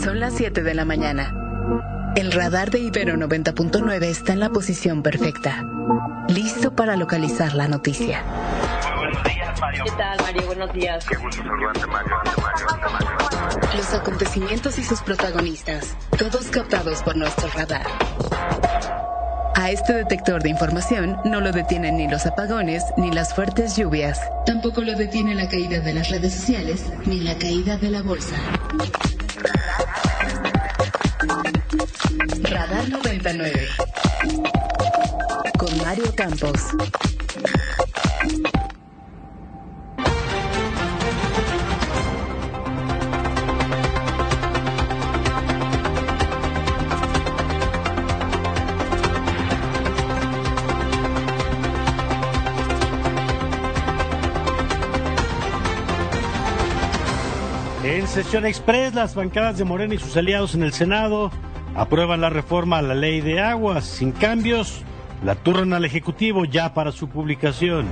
Son las 7 de la mañana. El radar de Ibero 90.9 está en la posición perfecta, listo para localizar la noticia. Buenos días, Mario. ¿Qué tal, Mario? Buenos días. Qué gusto saludarte, Mario. Los acontecimientos y sus protagonistas, todos captados por nuestro radar. A este detector de información no lo detienen ni los apagones ni las fuertes lluvias. Tampoco lo detiene la caída de las redes sociales ni la caída de la bolsa. Radar 99 con Mario Campos. En sesión express, las bancadas de Morena y sus aliados en el Senado aprueban la reforma a la ley de aguas. Sin cambios, la turnan al Ejecutivo ya para su publicación.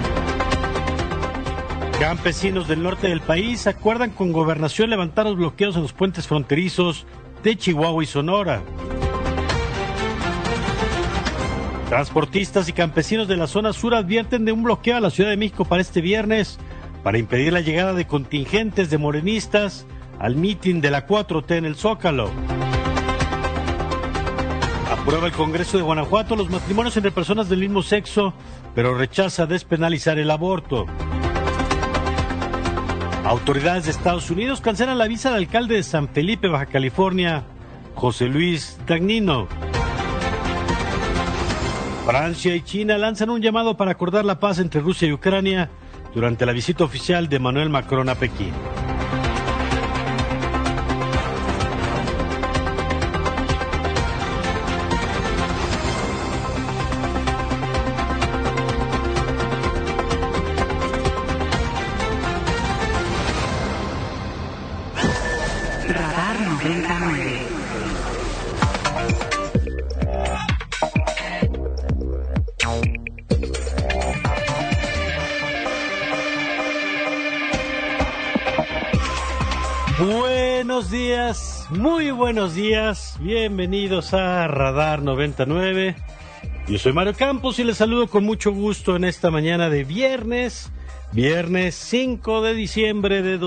Campesinos del norte del país acuerdan con Gobernación levantar los bloqueos en los puentes fronterizos de Chihuahua y Sonora. Transportistas y campesinos de la zona sur advierten de un bloqueo a la Ciudad de México para este viernes para impedir la llegada de contingentes de morenistas al mitin de la 4T en el Zócalo. Aprueba el Congreso de Guanajuato los matrimonios entre personas del mismo sexo, pero rechaza despenalizar el aborto. Autoridades de Estados Unidos cancelan la visa del alcalde de San Felipe, Baja California, José Luis Dagnino. Francia y China lanzan un llamado para acordar la paz entre Rusia y Ucrania durante la visita oficial de Emmanuel Macron a Pekín. Radar 99. Buenos días, muy buenos días, bienvenidos a Radar 99. Yo soy Mario Campos y les saludo con mucho gusto en esta mañana de viernes 5 de diciembre de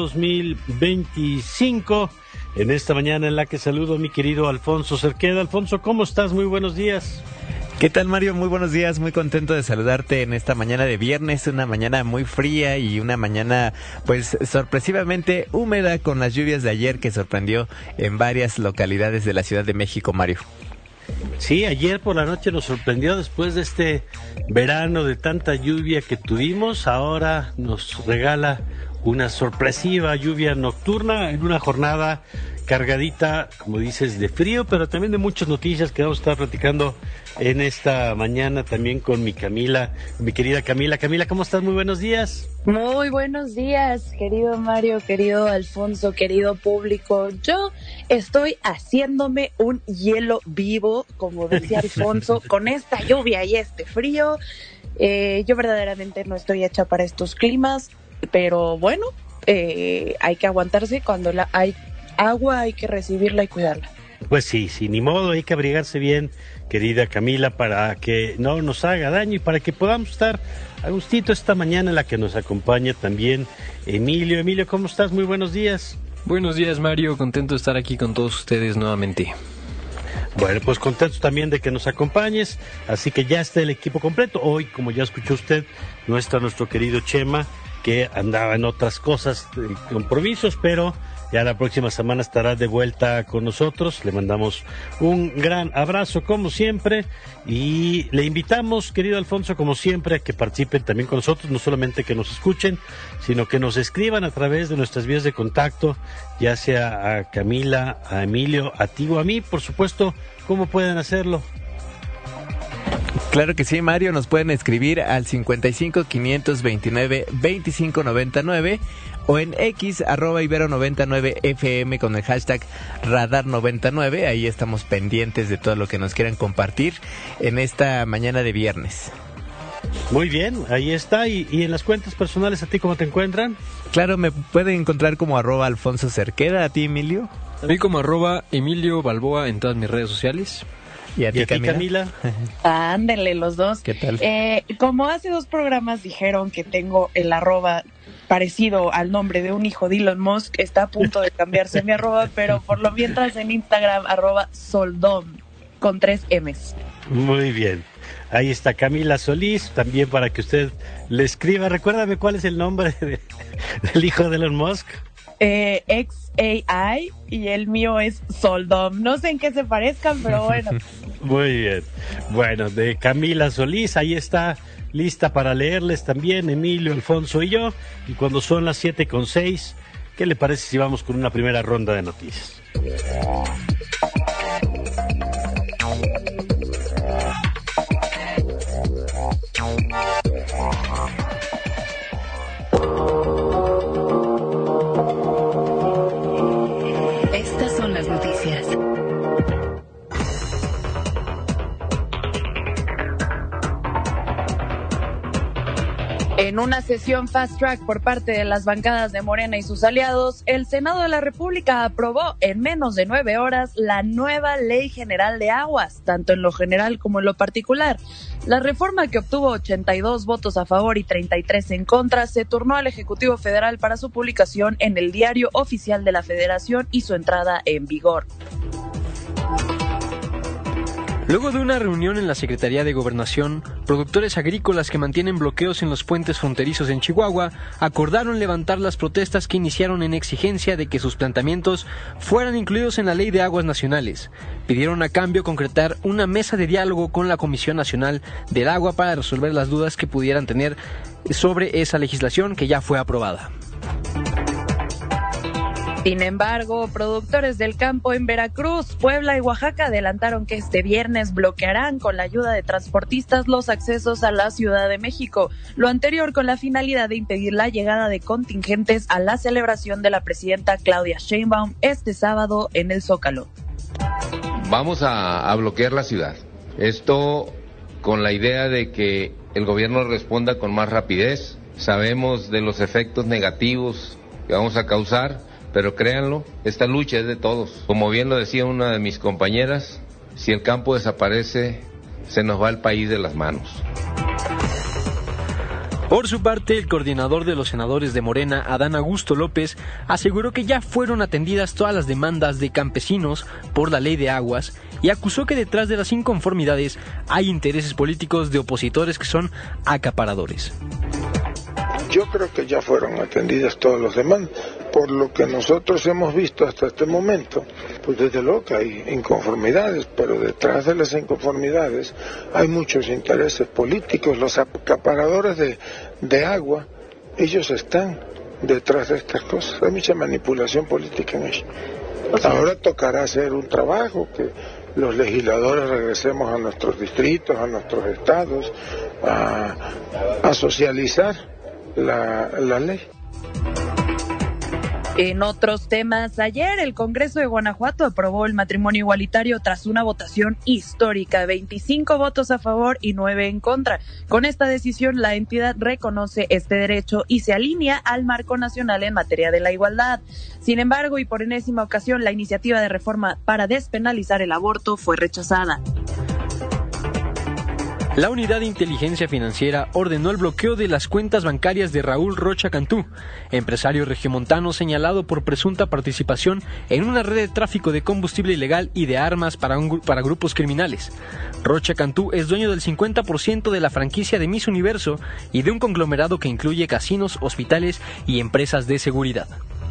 2025. En esta mañana en la que saludo a mi querido Alfonso Cerqueda. Alfonso, ¿cómo estás? Muy buenos días. ¿Qué tal, Mario? Muy buenos días, muy contento de saludarte en esta mañana de viernes, una mañana muy fría y una mañana pues sorpresivamente húmeda con las lluvias de ayer que sorprendió en varias localidades de la Ciudad de México, Mario. Sí, ayer por la noche nos sorprendió después de este verano de tanta lluvia que tuvimos, ahora nos regala una sorpresiva lluvia nocturna en una jornada cargadita, como dices, de frío, pero también de muchas noticias que vamos a estar platicando en esta mañana también con mi Camila, mi querida Camila. Camila, ¿cómo estás? Muy buenos días. Muy buenos días, querido Mario, querido Alfonso, querido público. Yo estoy haciéndome un hielo vivo, como decía Alfonso, con esta lluvia y este frío. Yo verdaderamente no estoy hecha para estos climas, pero bueno, hay que aguantarse. Cuando hay agua hay que recibirla y cuidarla. Pues sí, ni modo, hay que abrigarse bien, querida Camila, para que no nos haga daño y para que podamos estar a gustito esta mañana en la que nos acompaña también Emilio. Emilio, ¿cómo estás? Muy buenos días. Buenos días, Mario, contento de estar aquí con todos ustedes nuevamente. Bueno, pues contentos también de que nos acompañes, así que ya está el equipo completo. Hoy, como ya escuchó usted, no está nuestro querido Chema, que andaba en otras cosas, compromisos, pero ya la próxima semana estará de vuelta con nosotros. Le mandamos un gran abrazo como siempre y le invitamos, querido Alfonso, como siempre, a que participen también con nosotros, no solamente que nos escuchen, sino que nos escriban a través de nuestras vías de contacto, ya sea a Camila, a Emilio, a ti o a mí, por supuesto. ¿Cómo pueden hacerlo? Claro que sí, Mario, nos pueden escribir al 55 529 25 99 o en X @ibero99fm con el hashtag radar99. Ahí estamos pendientes de todo lo que nos quieran compartir en esta mañana de viernes. Muy bien, ahí está. ¿Y en las cuentas personales a ti cómo te encuentran? Claro, me pueden encontrar como @Alfonso Cerqueda. ¿A ti, Emilio? A mí como @Emilio Balboa en todas mis redes sociales. ¿Y a ti, Camila? Ándenle los dos. ¿Qué tal? Como hace 2 programas dijeron que tengo el @ parecido al nombre de un hijo de Elon Musk, está a punto de cambiarse mi @, pero por lo mientras en Instagram @Soldom con 3 M's. Muy bien. Ahí está Camila Solís, también para que usted le escriba. Recuérdame cuál es el nombre del hijo de Elon Musk. XAI y el mío es Soldom. No sé en qué se parezcan, pero bueno. Muy bien. Bueno, de Camila Solís, ahí está lista para leerles también Emilio, Alfonso y yo. Y cuando son las 7:06, ¿qué le parece si vamos con una primera ronda de noticias? Estas son las noticias. En una sesión fast track por parte de las bancadas de Morena y sus aliados, el Senado de la República aprobó en menos de 9 horas la nueva Ley General de Aguas, tanto en lo general como en lo particular. La reforma, que obtuvo 82 votos a favor y 33 en contra, se turnó al Ejecutivo Federal para su publicación en el Diario Oficial de la Federación y su entrada en vigor. Luego de una reunión en la Secretaría de Gobernación, productores agrícolas que mantienen bloqueos en los puentes fronterizos en Chihuahua acordaron levantar las protestas que iniciaron en exigencia de que sus planteamientos fueran incluidos en la Ley de Aguas Nacionales. Pidieron a cambio concretar una mesa de diálogo con la Comisión Nacional del Agua para resolver las dudas que pudieran tener sobre esa legislación que ya fue aprobada. Sin embargo, productores del campo en Veracruz, Puebla y Oaxaca adelantaron que este viernes bloquearán con la ayuda de transportistas los accesos a la Ciudad de México, lo anterior con la finalidad de impedir la llegada de contingentes a la celebración de la presidenta Claudia Sheinbaum este sábado en el Zócalo. Vamos a bloquear la ciudad. Esto con la idea de que el gobierno responda con más rapidez. Sabemos de los efectos negativos que vamos a causar, pero créanlo, esta lucha es de todos. Como bien lo decía una de mis compañeras, si el campo desaparece, se nos va el país de las manos. Por su parte, el coordinador de los senadores de Morena, Adán Augusto López, aseguró que ya fueron atendidas todas las demandas de campesinos por la ley de aguas y acusó que detrás de las inconformidades hay intereses políticos de opositores que son acaparadores. Yo creo que ya fueron atendidas todas las demandas. Por lo que nosotros hemos visto hasta este momento, pues desde luego que hay inconformidades, pero detrás de las inconformidades hay muchos intereses políticos. Los acaparadores de agua, ellos están detrás de estas cosas. Hay mucha manipulación política en ello. Ahora tocará hacer un trabajo, que los legisladores regresemos a nuestros distritos, a nuestros estados, a socializar la ley. En otros temas, ayer el Congreso de Guanajuato aprobó el matrimonio igualitario tras una votación histórica, 25 votos a favor y 9 en contra. Con esta decisión, la entidad reconoce este derecho y se alinea al marco nacional en materia de la igualdad. Sin embargo, y por enésima ocasión, la iniciativa de reforma para despenalizar el aborto fue rechazada. La Unidad de Inteligencia Financiera ordenó el bloqueo de las cuentas bancarias de Raúl Rocha Cantú, empresario regiomontano señalado por presunta participación en una red de tráfico de combustible ilegal y de armas para grupos criminales. Rocha Cantú es dueño del 50% de la franquicia de Miss Universo y de un conglomerado que incluye casinos, hospitales y empresas de seguridad.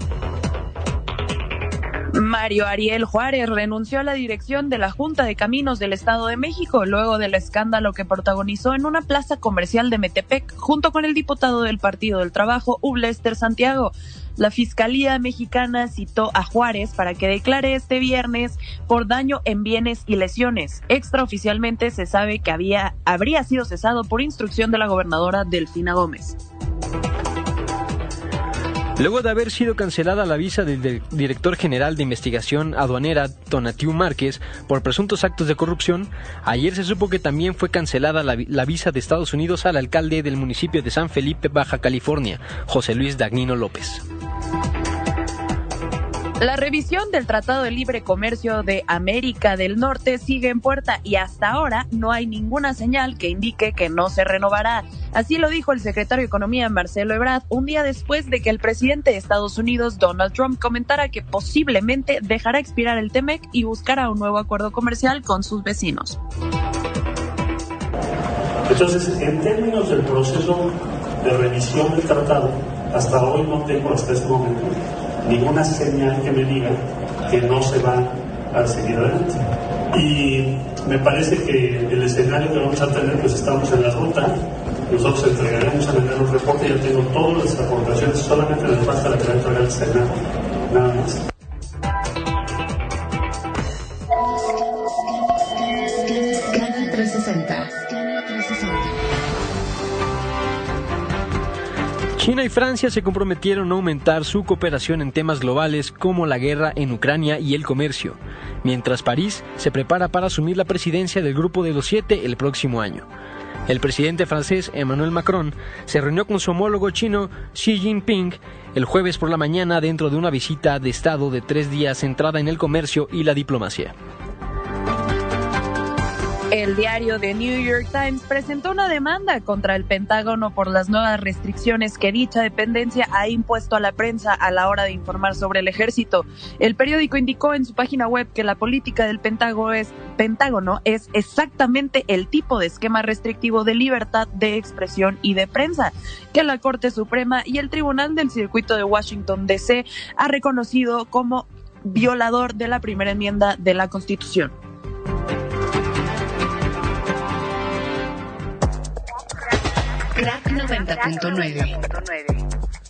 Mario Ariel Juárez renunció a la dirección de la Junta de Caminos del Estado de México luego del escándalo que protagonizó en una plaza comercial de Metepec junto con el diputado del Partido del Trabajo, Ublester Santiago. La Fiscalía Mexicana citó a Juárez para que declare este viernes por daño en bienes y lesiones. Extraoficialmente se sabe que habría sido cesado por instrucción de la gobernadora Delfina Gómez. Luego de haber sido cancelada la visa del director general de investigación aduanera Tonatiu Márquez por presuntos actos de corrupción, ayer se supo que también fue cancelada la visa de Estados Unidos al alcalde del municipio de San Felipe, Baja California, José Luis Dagnino López. La revisión del Tratado de Libre Comercio de América del Norte sigue en puerta y hasta ahora no hay ninguna señal que indique que no se renovará. Así lo dijo el secretario de Economía, Marcelo Ebrard, un día después de que el presidente de Estados Unidos, Donald Trump, comentara que posiblemente dejará expirar el TEMEC y buscará un nuevo acuerdo comercial con sus vecinos. Entonces, en términos del proceso de revisión del tratado, hasta hoy no tengo, hasta este momento, ninguna señal que me diga que no se va a seguir adelante. Y me parece que el escenario que vamos a tener, pues estamos en la ruta. Nosotros entregaremos a enero un reporte, ya tengo todas las aportaciones, solamente les falta la que va a entregar al Senado, nada más. Canal 360. China y Francia se comprometieron a aumentar su cooperación en temas globales como la guerra en Ucrania y el comercio, mientras París se prepara para asumir la presidencia del Grupo de los 7 el próximo año. El presidente francés Emmanuel Macron se reunió con su homólogo chino Xi Jinping el jueves por la mañana dentro de una visita de Estado de 3 días centrada en el comercio y la diplomacia. El diario The New York Times presentó una demanda contra el Pentágono por las nuevas restricciones que dicha dependencia ha impuesto a la prensa a la hora de informar sobre el ejército. El periódico indicó en su página web que la política del Pentágono es exactamente el tipo de esquema restrictivo de libertad de expresión y de prensa que la Corte Suprema y el Tribunal del Circuito de Washington, D.C. ha reconocido como violador de la primera enmienda de la Constitución. Crack 90.9.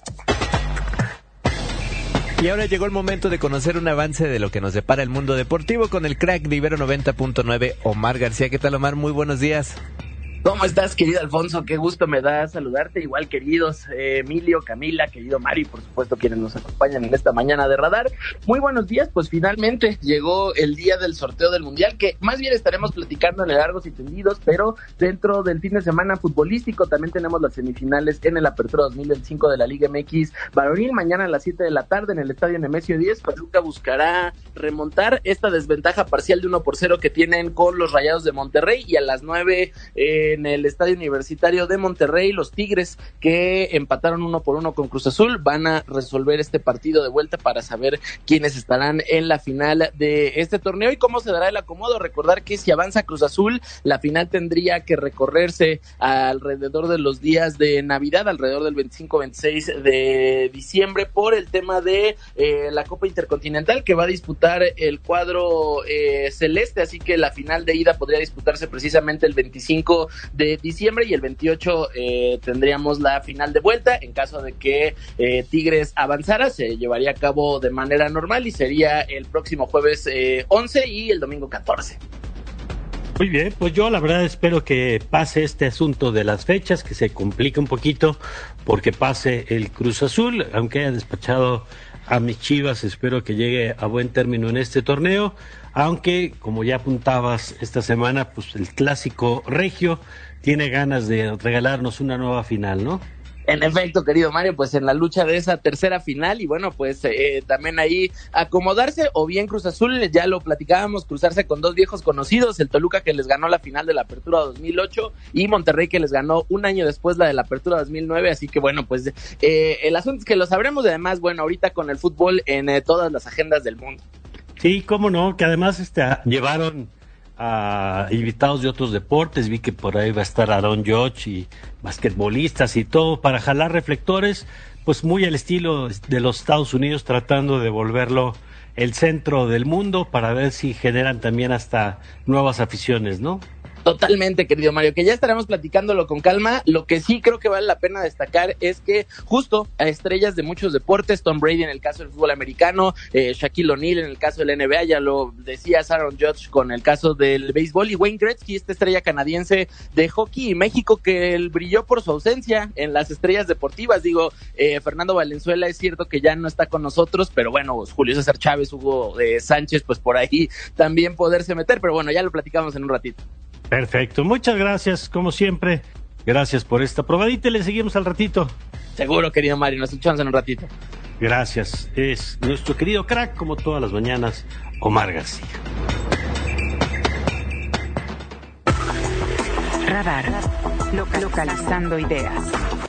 Y ahora llegó el momento de conocer un avance de lo que nos depara el mundo deportivo con el crack de Ibero 90.9, Omar García. ¿Qué tal, Omar? Muy buenos días. ¿Cómo estás, querido Alfonso? Qué gusto me da saludarte. Igual, queridos Emilio, Camila, querido Mari, y por supuesto quienes nos acompañan en esta mañana de Radar. Muy buenos días, pues finalmente llegó el día del sorteo del Mundial, que más bien estaremos platicando en largos y tendidos, pero dentro del fin de semana futbolístico también tenemos las semifinales en el Apertura 2025 de la Liga MX varonil. Mañana a las 7 de la tarde en el Estadio Nemesio 10, Pachuca buscará remontar esta desventaja parcial de 1-0 que tienen con los Rayados de Monterrey, y a las 9 en el Estadio Universitario de Monterrey, los Tigres, que empataron 1-1 con Cruz Azul, van a resolver este partido de vuelta para saber quiénes estarán en la final de este torneo y cómo se dará el acomodo. Recordar que si avanza Cruz Azul, la final tendría que recorrerse alrededor de los días de Navidad, alrededor del 25-26 de diciembre, por el tema de la Copa Intercontinental que va a disputar el cuadro celeste, así que la final de ida podría disputarse precisamente el 25 de diciembre y el 28 tendríamos la final de vuelta. En caso de que Tigres avanzara, se llevaría a cabo de manera normal y sería el próximo jueves 11 y el domingo 14. Muy bien, pues yo la verdad espero que pase este asunto de las fechas, que se complique un poquito porque pase el Cruz Azul, aunque haya despachado a mis Chivas, espero que llegue a buen término en este torneo, aunque como ya apuntabas esta semana, pues el clásico regio tiene ganas de regalarnos una nueva final, ¿no? En efecto, querido Mario, pues en la lucha de esa tercera final y bueno, pues también ahí acomodarse, o bien Cruz Azul, ya lo platicábamos, cruzarse con dos viejos conocidos, el Toluca que les ganó la final de la Apertura 2008 y Monterrey que les ganó un año después la de la Apertura 2009, así que bueno, pues el asunto es que lo sabremos, y además, bueno, ahorita con el fútbol en todas las agendas del mundo. Sí, cómo no, que además llevaron a invitados de otros deportes, vi que por ahí va a estar Aaron Judge y basquetbolistas y todo para jalar reflectores, pues muy al estilo de los Estados Unidos, tratando de volverlo el centro del mundo para ver si generan también hasta nuevas aficiones, ¿no? Totalmente, querido Mario, que ya estaremos platicándolo con calma. Lo que sí creo que vale la pena destacar es que justo a estrellas de muchos deportes, Tom Brady en el caso del fútbol americano, Shaquille O'Neal en el caso del NBA, ya lo decía Aaron Judge con el caso del béisbol, y Wayne Gretzky, esta estrella canadiense de hockey, y México que él brilló por su ausencia en las estrellas deportivas. Digo, Fernando Valenzuela es cierto que ya no está con nosotros, pero bueno, Julio César Chávez, Hugo Sánchez, pues por ahí también poderse meter, pero bueno, ya lo platicamos en un ratito. Perfecto, muchas gracias, como siempre. Gracias por esta probadita y le seguimos al ratito. Seguro, querido Mario, nos escuchamos en un ratito. Gracias. Es nuestro querido crack, como todas las mañanas, Omar García. Radar. Localizando ideas.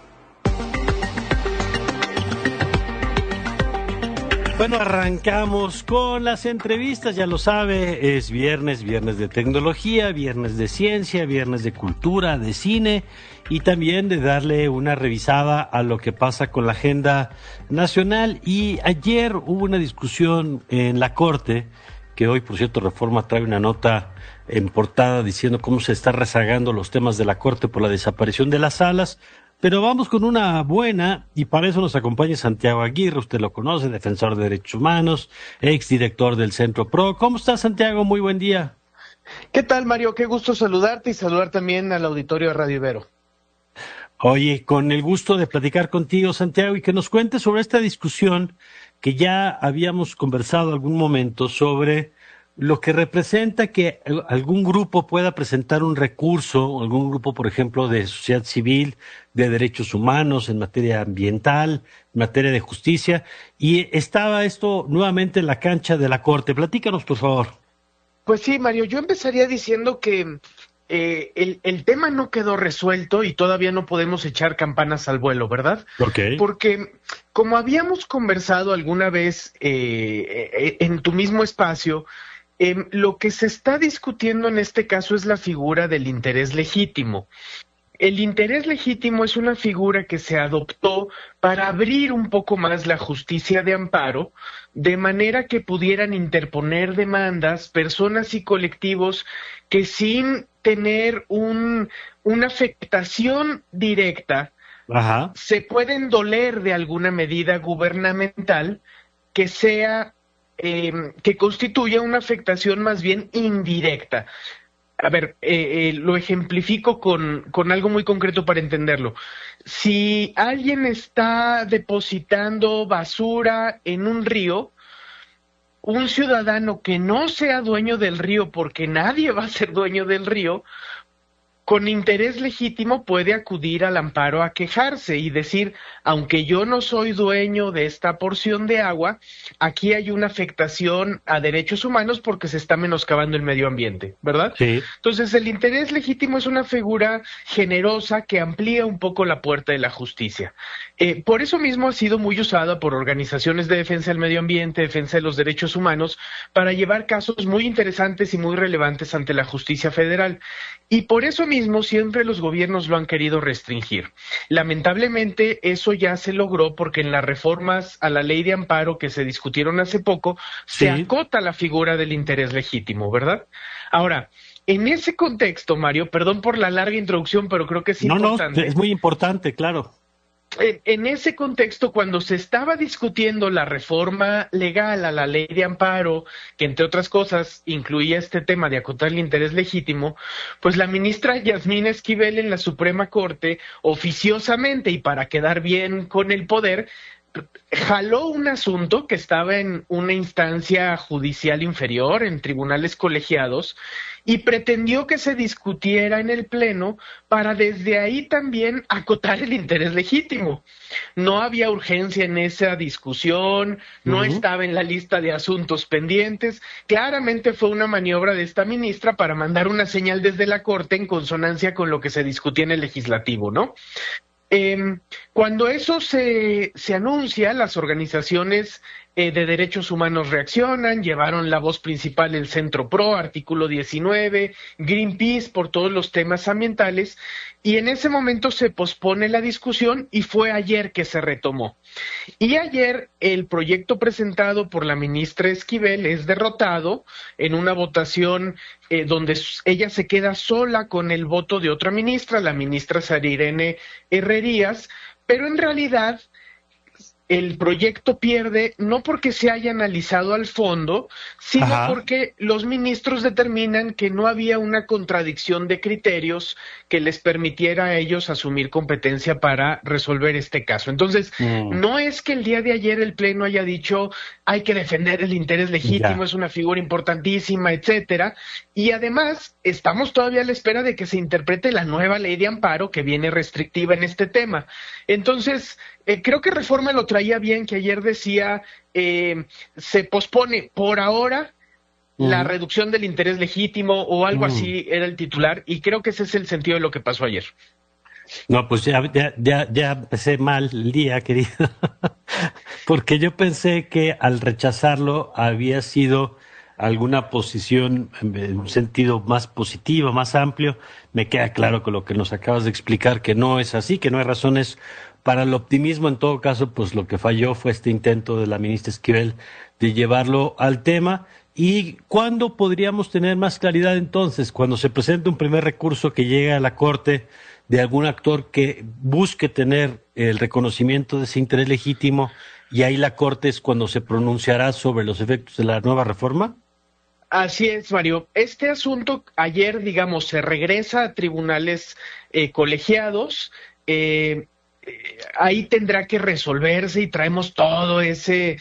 Bueno, arrancamos con las entrevistas, ya lo sabe, es viernes de tecnología, viernes de ciencia, viernes de cultura, de cine y también de darle una revisada a lo que pasa con la agenda nacional. Y ayer hubo una discusión en la Corte, que hoy, por cierto, Reforma trae una nota en portada diciendo cómo se está rezagando los temas de la Corte por la desaparición de las salas. Pero vamos con una buena, y para eso nos acompaña Santiago Aguirre, usted lo conoce, defensor de derechos humanos, exdirector del Centro PRO. ¿Cómo estás, Santiago? Muy buen día. ¿Qué tal, Mario? Qué gusto saludarte y saludar también al auditorio de Radio Ibero. Oye, con el gusto de platicar contigo, Santiago, y que nos cuentes sobre esta discusión que ya habíamos conversado algún momento sobre lo que representa que algún grupo pueda presentar un recurso, algún grupo, por ejemplo, de sociedad civil, de derechos humanos, en materia ambiental, en materia de justicia, y estaba esto nuevamente en la cancha de la Corte. Platícanos, por favor. Pues sí, Mario, yo empezaría diciendo que el tema no quedó resuelto y todavía no podemos echar campanas al vuelo, ¿verdad? Okay. Porque como habíamos conversado alguna vez en tu mismo espacio, lo que se está discutiendo en este caso es la figura del interés legítimo. El interés legítimo es una figura que se adoptó para abrir un poco más la justicia de amparo, de manera que pudieran interponer demandas personas y colectivos que sin tener una afectación directa, ajá, se pueden doler de alguna medida gubernamental que sea que constituya una afectación más bien indirecta. A ver, lo ejemplifico con algo muy concreto para entenderlo. Si alguien está depositando basura en un río, un ciudadano que no sea dueño del río, porque nadie va a ser dueño del río, con interés legítimo puede acudir al amparo a quejarse y decir, aunque yo no soy dueño de esta porción de agua, aquí hay una afectación a derechos humanos porque se está menoscabando el medio ambiente, ¿verdad? Sí. Entonces, el interés legítimo es una figura generosa que amplía un poco la puerta de la justicia. Por eso mismo ha sido muy usada por organizaciones de defensa del medio ambiente, defensa de los derechos humanos, para llevar casos muy interesantes y muy relevantes ante la justicia federal. Y por eso mismo siempre los gobiernos lo han querido restringir. Lamentablemente eso ya se logró porque en las reformas a la ley de amparo que se discutieron hace poco, se acota la figura del interés legítimo, ¿verdad? Ahora, en ese contexto, Mario, perdón por la larga introducción, pero creo que es importante. No, es muy importante, claro. En ese contexto, cuando se estaba discutiendo la reforma legal a la ley de amparo, que entre otras cosas incluía este tema de acotar el interés legítimo, pues la ministra Yasmín Esquivel en la Suprema Corte, oficiosamente y para quedar bien con el poder, jaló un asunto que estaba en una instancia judicial inferior, en tribunales colegiados, y pretendió que se discutiera en el Pleno para desde ahí también acotar el interés legítimo. No había urgencia en esa discusión, no estaba en la lista de asuntos pendientes. Claramente fue una maniobra de esta ministra para mandar una señal desde la Corte en consonancia con lo que se discutía en el legislativo, ¿no? Cuando eso se anuncia, las organizaciones de derechos humanos reaccionan, llevaron la voz principal el Centro PRO, Artículo 19, Greenpeace por todos los temas ambientales, y en ese momento se pospone la discusión y fue ayer que se retomó. Y ayer el proyecto presentado por la ministra Esquivel es derrotado en una votación donde ella se queda sola con el voto de otra ministra, la ministra Sarirene Herrerías, pero en realidad el proyecto pierde no porque se haya analizado al fondo, sino porque los ministros determinan que no había una contradicción de criterios que les permitiera a ellos asumir competencia para resolver este caso. Entonces, no es que el día de ayer el Pleno haya dicho hay que defender el interés legítimo, es una figura importantísima, etcétera, y además estamos todavía a la espera de que se interprete la nueva ley de amparo que viene restrictiva en este tema. Entonces, creo que Reforma lo traía bien, que ayer decía, se pospone por ahora la reducción del interés legítimo o algo así era el titular, y creo que ese es el sentido de lo que pasó ayer. No, pues ya empecé mal el día, querido, porque yo pensé que al rechazarlo había sido alguna posición en un sentido más positivo, más amplio. Me queda claro con lo que nos acabas de explicar que no es así, que no hay razones para el optimismo. En todo caso, pues lo que falló fue este intento de la ministra Esquivel de llevarlo al tema. ¿Y cuándo podríamos tener más claridad entonces? Cuando se presente un primer recurso que llegue a la Corte de algún actor que busque tener el reconocimiento de ese interés legítimo, y ahí la Corte es cuando se pronunciará sobre los efectos de la nueva reforma. Así es, Mario. Este asunto ayer, digamos, se regresa a tribunales colegiados. Ahí tendrá que resolverse y traemos todo ese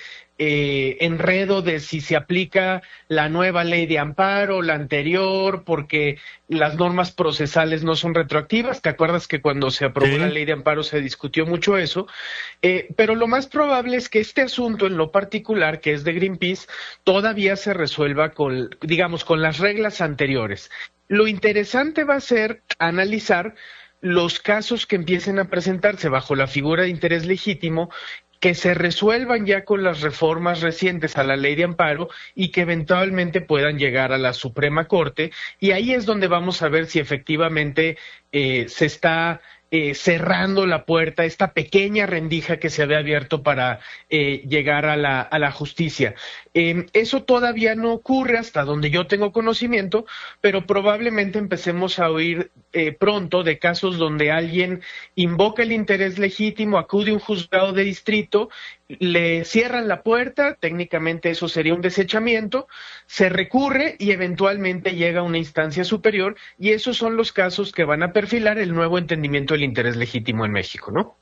enredo de si se aplica la nueva ley de amparo, la anterior, porque las normas procesales no son retroactivas. ¿Te acuerdas que cuando se aprobó la ley de amparo se discutió mucho eso? Pero lo más probable es que este asunto en lo particular, que es de Greenpeace, todavía se resuelva con, digamos, con las reglas anteriores. Lo interesante va a ser analizar los casos que empiecen a presentarse bajo la figura de interés legítimo, que se resuelvan ya con las reformas recientes a la ley de amparo y que eventualmente puedan llegar a la Suprema Corte, y ahí es donde vamos a ver si efectivamente se está cerrando la puerta, esta pequeña rendija que se había abierto para llegar a la justicia. Eso todavía no ocurre hasta donde yo tengo conocimiento, pero probablemente empecemos a oír pronto de casos donde alguien invoca el interés legítimo, acude a un juzgado de distrito, le cierran la puerta, técnicamente eso sería un desechamiento, se recurre y eventualmente llega a una instancia superior, y esos son los casos que van a perfilar el nuevo entendimiento del interés legítimo en México, ¿no?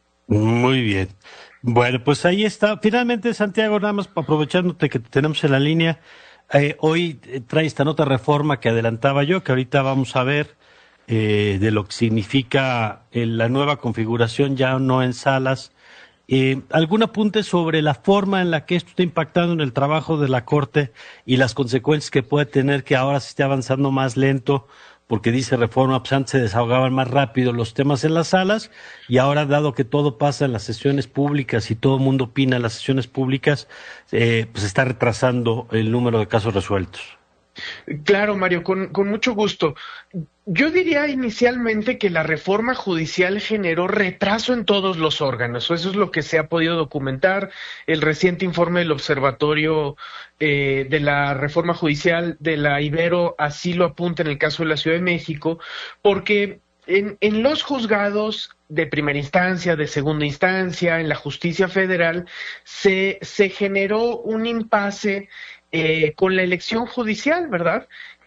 Muy bien. Bueno, pues ahí está. Finalmente, Santiago, nada más aprovechándote que te tenemos en la línea, hoy trae esta nota reforma que adelantaba yo, que ahorita vamos a ver de lo que significa la nueva configuración, ya no en salas. ¿Algún apunte sobre la forma en la que esto está impactando en el trabajo de la Corte y las consecuencias que puede tener que ahora se esté avanzando más lento? Porque dice reforma, pues antes se desahogaban más rápido los temas en las salas, y ahora, dado que todo pasa en las sesiones públicas y todo el mundo opina en las sesiones públicas, pues está retrasando el número de casos resueltos. Claro, Mario, con mucho gusto. Yo diría inicialmente que la reforma judicial generó retraso en todos los órganos. Eso es lo que se ha podido documentar. El reciente informe del Observatorio de la Reforma Judicial de la Ibero así lo apunta en el caso de la Ciudad de México, porque en los juzgados de primera instancia, de segunda instancia, en la justicia federal, se generó un impasse con la elección judicial, ¿verdad?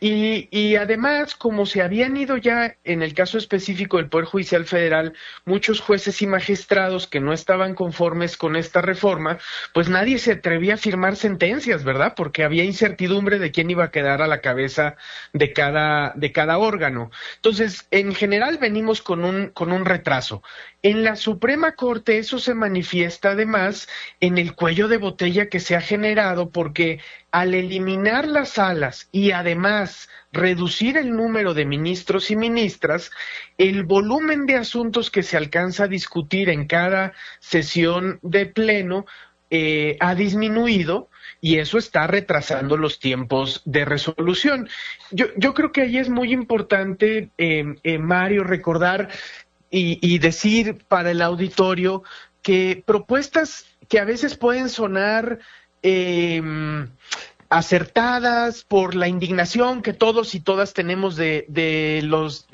Y además, como se habían ido ya, en el caso específico del Poder Judicial Federal, muchos jueces y magistrados que no estaban conformes con esta reforma, pues nadie se atrevía a firmar sentencias, ¿verdad? Porque había incertidumbre de quién iba a quedar a la cabeza de cada órgano. Entonces, en general venimos con un retraso. En la Suprema Corte eso se manifiesta además en el cuello de botella que se ha generado, porque al eliminar las salas y además reducir el número de ministros y ministras, el volumen de asuntos que se alcanza a discutir en cada sesión de pleno ha disminuido, y eso está retrasando los tiempos de resolución. Yo creo que ahí es muy importante, Mario, recordar y decir para el auditorio que propuestas que a veces pueden sonar acertadas por la indignación que todos y todas tenemos de las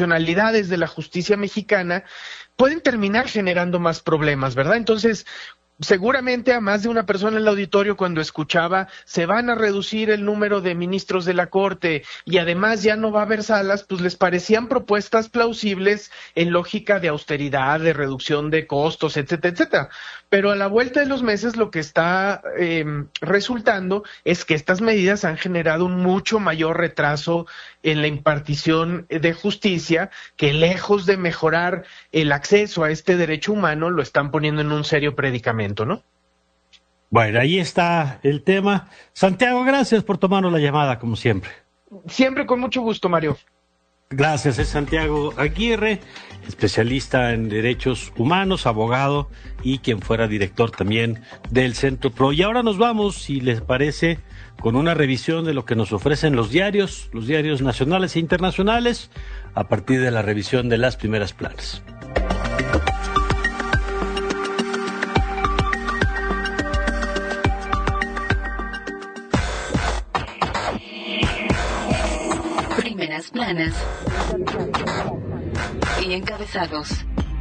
disfuncionalidades de la justicia mexicana, pueden terminar generando más problemas, ¿verdad? Entonces, seguramente a más de una persona en el auditorio cuando escuchaba se van a reducir el número de ministros de la Corte y además ya no va a haber salas, pues les parecían propuestas plausibles en lógica de austeridad, de reducción de costos, etcétera, etcétera. Pero a la vuelta de los meses lo que está resultando es que estas medidas han generado un mucho mayor retraso en la impartición de justicia, que lejos de mejorar el acceso a este derecho humano, lo están poniendo en un serio predicamento, ¿no? Bueno, ahí está el tema. Santiago, gracias por tomarnos la llamada, como siempre. Siempre con mucho gusto, Mario. Gracias, es Santiago Aguirre, especialista en derechos humanos, abogado y quien fuera director también del Centro PRO. Y ahora nos vamos, si les parece, con una revisión de lo que nos ofrecen los diarios nacionales e internacionales, a partir de la revisión de las primeras planas. Primeras planas y encabezados.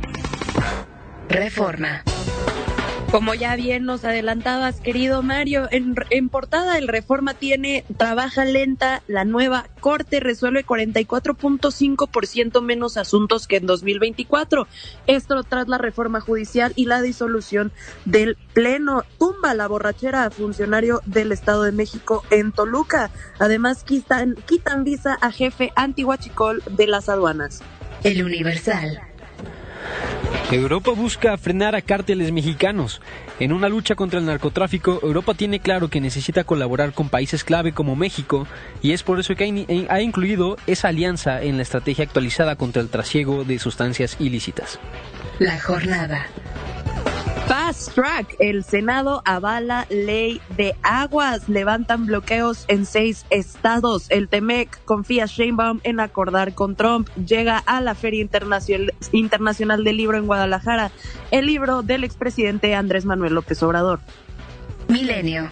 Reforma. Como ya bien nos adelantabas, querido Mario, en portada el Reforma tiene trabaja lenta, la nueva Corte resuelve 44.5% menos asuntos que en 2024. Esto tras la reforma judicial y la disolución del Pleno. Tumba la borrachera a funcionario del Estado de México en Toluca. Además, quitan visa a jefe antihuachicol de las aduanas. El Universal. Europa busca frenar a cárteles mexicanos. En una lucha contra el narcotráfico, Europa tiene claro que necesita colaborar con países clave como México, y es por eso que ha incluido esa alianza en la estrategia actualizada contra el trasiego de sustancias ilícitas. La jornada. Fast Track, el Senado avala ley de aguas, levantan bloqueos en 6 estados. El TEMEC confía Sheinbaum en acordar con Trump. Llega a la Feria Internacional del Libro en Guadalajara el libro del expresidente Andrés Manuel López Obrador. Milenio.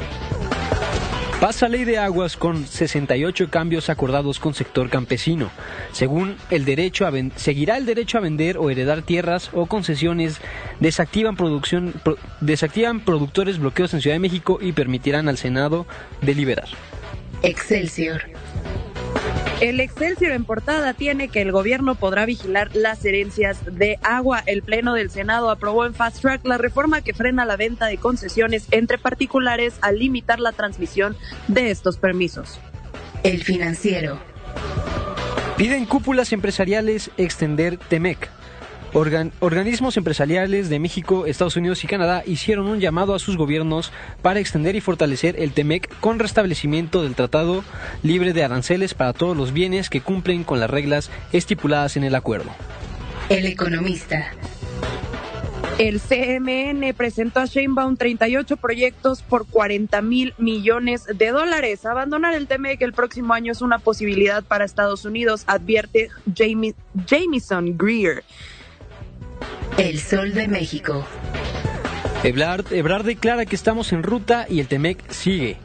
Pasa ley de aguas con 68 cambios acordados con sector campesino. Según el derecho seguirá el derecho a vender o heredar tierras o concesiones, desactivan productores bloqueos en Ciudad de México y permitirán al Senado deliberar. Excelsior. El Excelsior en portada tiene que el gobierno podrá vigilar las herencias de agua. El Pleno del Senado aprobó en Fast Track la reforma que frena la venta de concesiones entre particulares al limitar la transmisión de estos permisos. El Financiero. Piden cúpulas empresariales extender TEMEC. Organismos empresariales de México, Estados Unidos y Canadá hicieron un llamado a sus gobiernos para extender y fortalecer el TEMEC con restablecimiento del Tratado Libre de Aranceles para todos los bienes que cumplen con las reglas estipuladas en el acuerdo. El Economista. El CMN presentó a Sheinbaum 38 proyectos por $40,000 millones. Abandonar el TEMEC el próximo año es una posibilidad para Estados Unidos, advierte Jamieson Greer. El Sol de México. Ebrard declara que estamos en ruta y el TEMEC sigue.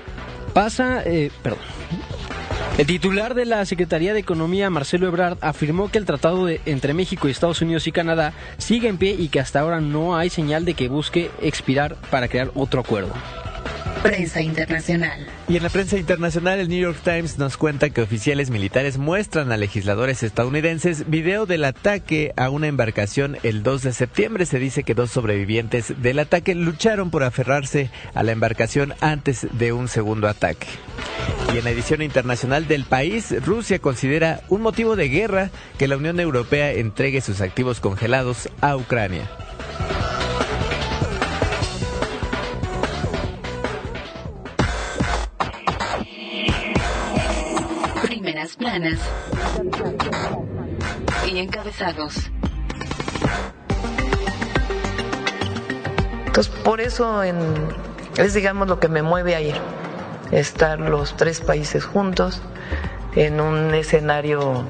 El titular de la Secretaría de Economía, Marcelo Ebrard, afirmó que el tratado entre México y Estados Unidos y Canadá sigue en pie y que hasta ahora no hay señal de que busque expirar para crear otro acuerdo. Prensa internacional. Y en la prensa internacional, el New York Times nos cuenta que oficiales militares muestran a legisladores estadounidenses video del ataque a una embarcación el 2 de septiembre. Se dice que 2 sobrevivientes del ataque lucharon por aferrarse a la embarcación antes de un segundo ataque. Y en la edición internacional del País, Rusia considera un motivo de guerra que la Unión Europea entregue sus activos congelados a Ucrania. Primeras planas y encabezados. Entonces, por eso es, digamos, lo que me mueve a ir. Estar los 3 países juntos en un escenario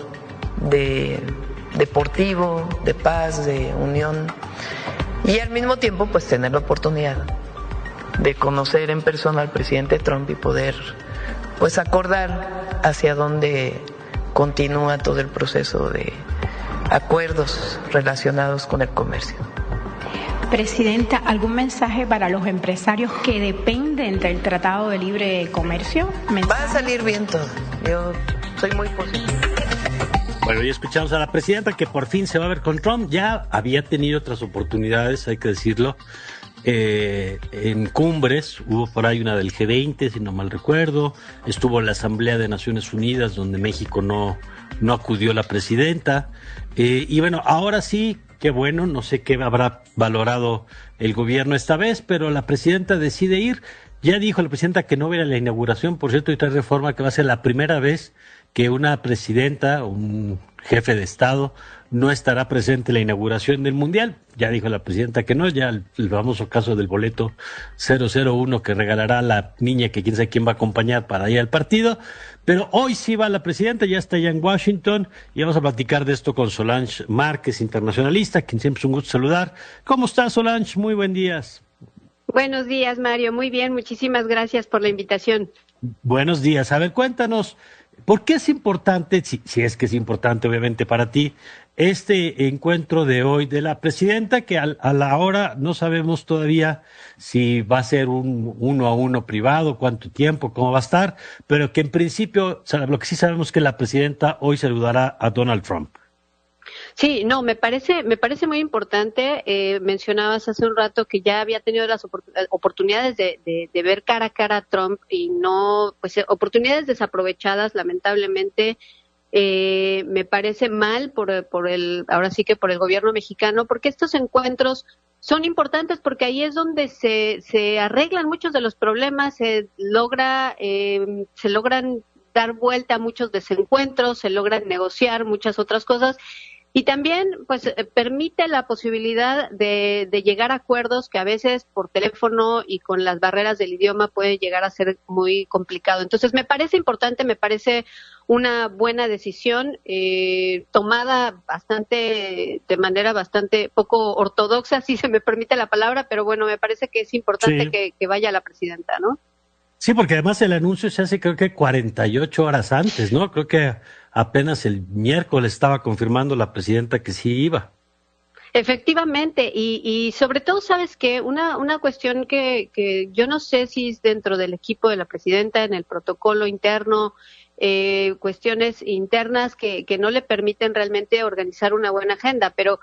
deportivo, de paz, de unión, y al mismo tiempo pues tener la oportunidad de conocer en persona al presidente Trump y poder pues acordar hacia dónde continúa todo el proceso de acuerdos relacionados con el comercio. Presidenta, ¿algún mensaje para los empresarios que dependen del Tratado de Libre Comercio? Va a salir bien todo. Yo soy muy positiva. Bueno, ya escuchamos a la presidenta que por fin se va a ver con Trump. Ya había tenido otras oportunidades, hay que decirlo, en cumbres. Hubo por ahí una del G20, si no mal recuerdo. Estuvo la Asamblea de Naciones Unidas, donde México no acudió la presidenta. Y bueno, ahora sí, qué bueno, no sé qué habrá valorado el gobierno esta vez, pero la presidenta decide ir. Ya dijo la presidenta que no va a ir a la inauguración, por cierto, y trae reforma que va a ser la primera vez que una presidenta, un jefe de Estado, no estará presente en la inauguración del Mundial. Ya dijo la presidenta que no, ya el famoso caso del boleto 001 que regalará la niña que quién sabe quién va a acompañar para ir al partido. Pero hoy sí va la presidenta, ya está allá en Washington, y vamos a platicar de esto con Solange Márquez, internacionalista, quien siempre es un gusto saludar. ¿Cómo estás, Solange? Muy buen día. Buenos días, Mario. Muy bien, muchísimas gracias por la invitación. Buenos días. A ver, cuéntanos, ¿por qué es importante, si es que es importante obviamente para ti, este encuentro de hoy de la presidenta, que a la hora no sabemos todavía si va a ser un 1-a-1 privado, cuánto tiempo, cómo va a estar, pero que en principio lo que sí sabemos es que la presidenta hoy saludará a Donald Trump? Sí, no, me parece muy importante. Mencionabas hace un rato que ya había tenido las oportunidades de ver cara a cara a Trump y no, pues oportunidades desaprovechadas, lamentablemente. Me parece mal ahora sí que por el gobierno mexicano, porque estos encuentros son importantes porque ahí es donde se arreglan muchos de los problemas, se logran dar vuelta a muchos desencuentros, se logran negociar muchas otras cosas. Y también, pues, permite la posibilidad de llegar a acuerdos que a veces por teléfono y con las barreras del idioma puede llegar a ser muy complicado. Entonces, me parece importante, me parece una buena decisión tomada de manera bastante poco ortodoxa, si se me permite la palabra, pero bueno, me parece que es importante que vaya la presidenta, ¿no? Sí, porque además el anuncio se hace creo que 48 horas antes, ¿no? Creo que apenas el miércoles estaba confirmando la presidenta que sí iba. Efectivamente, y sobre todo, ¿sabes qué? Una cuestión que yo no sé si es dentro del equipo de la presidenta, en el protocolo interno, cuestiones internas que no le permiten realmente organizar una buena agenda, pero